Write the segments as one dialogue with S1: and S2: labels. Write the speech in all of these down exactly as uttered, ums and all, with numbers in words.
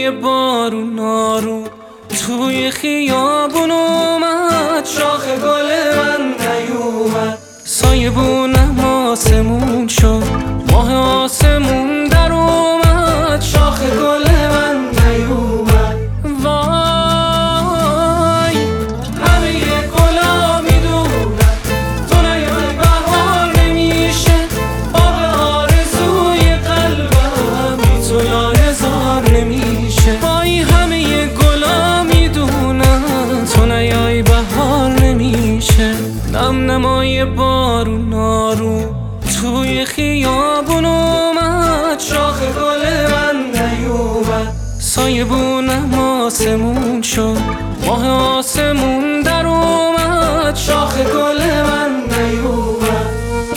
S1: نمای بارون آروم توی خیابون اومد، شاخ گل من نیومد. سایبونم آسمون شد، ماه آسمون در اومد، شاخ گل من نیومد. وای همه گلا میدونن تو نیای بهار نمیشه، آب آرزوی قلبم بی تو لایه‌زار نمیشه. وای همه گلا میدونن تو نیای بهار نمیشه. نم نمای بارون آروم توی خیابون اومد، شاخ گل من نیومد. سایبونم آسمون شد، ماه آسمون در اومد، شاخ گل من نیومد.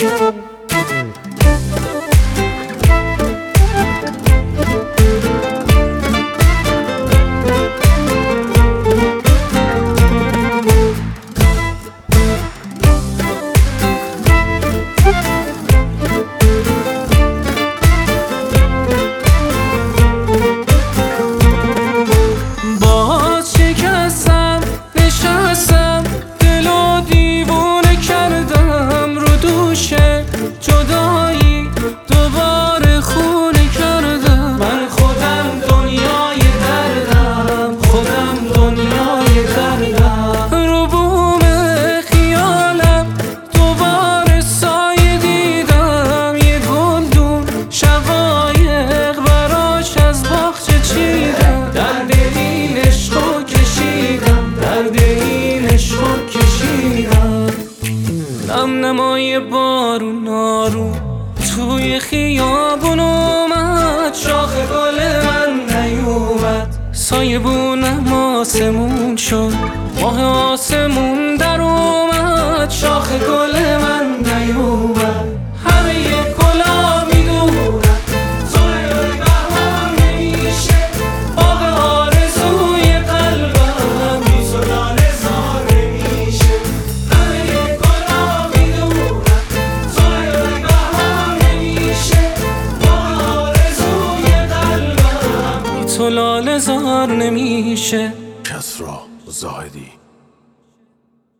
S1: جدایی دوباره خونه کردم، من خودم دنیای دردم، خودم دنیای دردم. رو بوم خیالم دوباره سایه دیدم، یه گلدون شقایق براش از باغچه چیدم. درد این عشقو کشیدم، درد این عشقو کشیدم. نم نمای بارون آروم توی خیابون اومد، شاخ گل من نیومد. سایبونم آسمون شد، ماه آسمون در اومد، شاخ گل من نیومد. همه گلا میدونن تو نیای بهار نمیشه، آب آرزوی قلبم بی تو لایه‌زار نمیشه. همه گلا میدونن تو نیای بهار نمیشه، آب آرزوی قلبم بی تو لایه‌زار نمیشه.
S2: کسری زاهدی.